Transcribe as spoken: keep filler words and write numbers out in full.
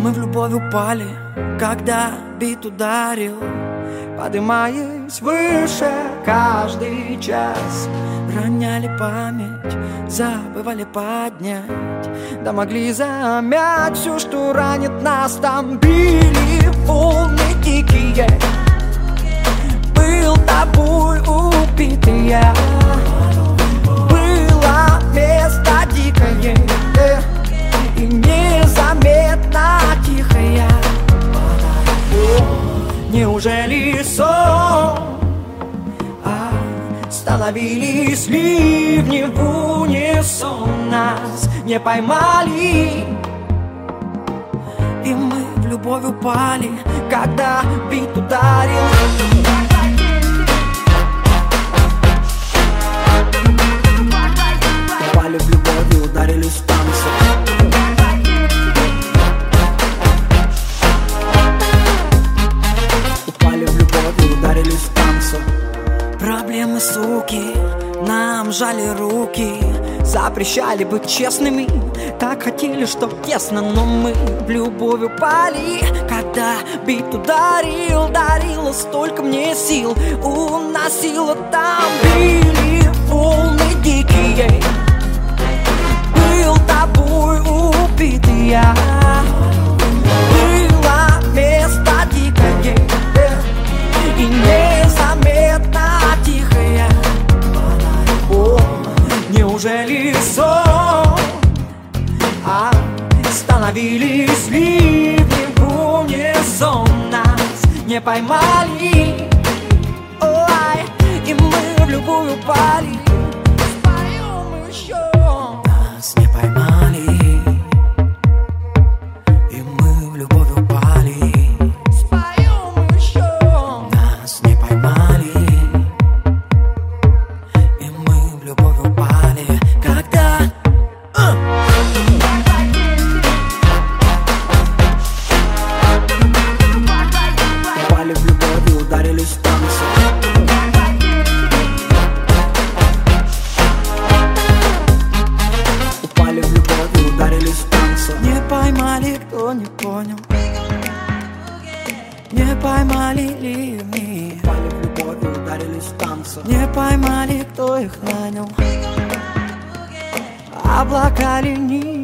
мы в любовь упали, когда бит ударил, поднимаясь выше каждый час. Роняли память, забывали поднять, да могли замять все, что ранит нас. Там били волны дикие, был тобой убитый я. Было место дикое и незаметно тихое. Неужели сон? Становились ливни в унисон, нас не поймали, и мы в любовь упали, когда бит ударил. Упали в любовь и ударились в танцы. Упали в любовь и ударились в танцы. Проблемы, суки, нам жали руки, запрещали быть честными, так хотели, чтоб тесно, но мы в любовь упали, когда бит ударил, дарило столько мне сил, уносило. Там били волны дикие, был тобой убитый я. Было место дикое и незаметно тихая. О, неужели сон? А становились ливни в унисон, нас не поймали. Ой, и мы в любовь упали. Споем еще. Нас не поймали, и мы в любовь упали. Споем еще. Нас не поймали, и мы в любовь упали, когда uh! упали в любовь и ударились в танцы. Упали в любовь и ударились в танцы. Не поймали, кто не понял, не поймали ливни. Упали в любовь и ударились в танцы. Не поймали, кто их нанял, облака линии.